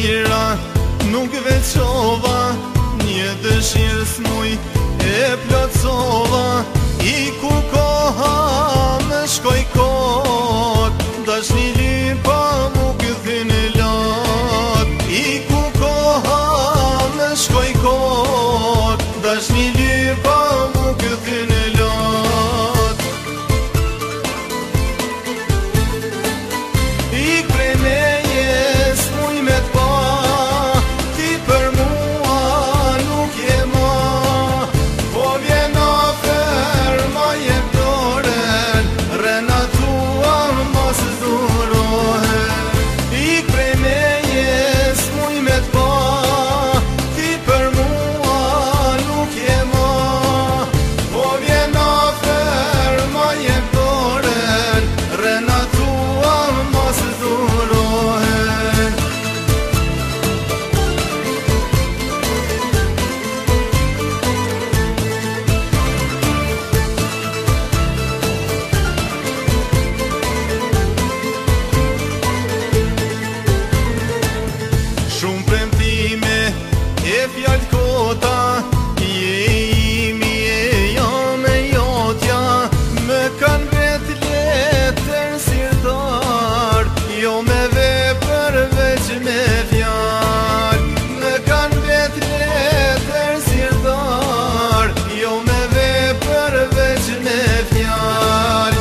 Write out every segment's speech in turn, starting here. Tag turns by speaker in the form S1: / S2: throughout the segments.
S1: mira nuk veçova, një dëshirë s'muj e plotsova. I ku koha më shkoj kot, dashni lipa mu këthin e lot. I ku koha më shkoj kot, dashni lipa mu këthin e lot. Ik prej meje s'muj me t'pa, ti për mua nuk je ma. Po vjen afer ma jep doren, rena tua mos durohen. Ik prej meje s'muj me t'pa, ti për mua nuk je ma. Po vjen afer ma jep doren, rena tua mos durohen. Shumë premtime e fjallë kota, je imi e jam e jotja. Më kanë vetë letër sirtar, jo me vepër veç me fjall. Më kanë vetë letër sirtar, jo me vepër veç me fjall.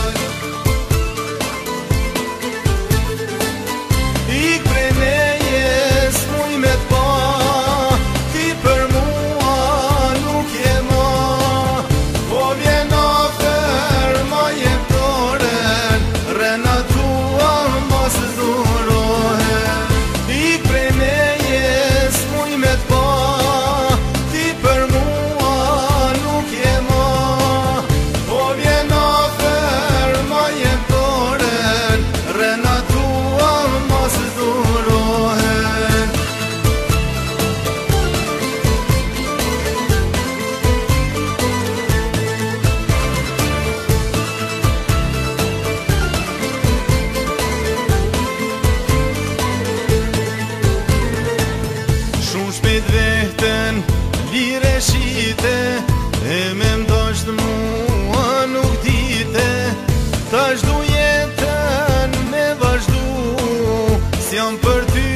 S1: Ik prej meje s'muj me t'pa, ti për mua nuk je ma. Po vjen afer ma jep doren, rena tua mos durohen. Ik prej meje s'muj me t'pa, ti për mua nuk je ma. Po vjen afer ma jep doren, rena tua mos durohen. Shumë shpejt veten lire shite, e me mdasht mua nuk dite. Tash du jetën me vazhdu, s'jam për ty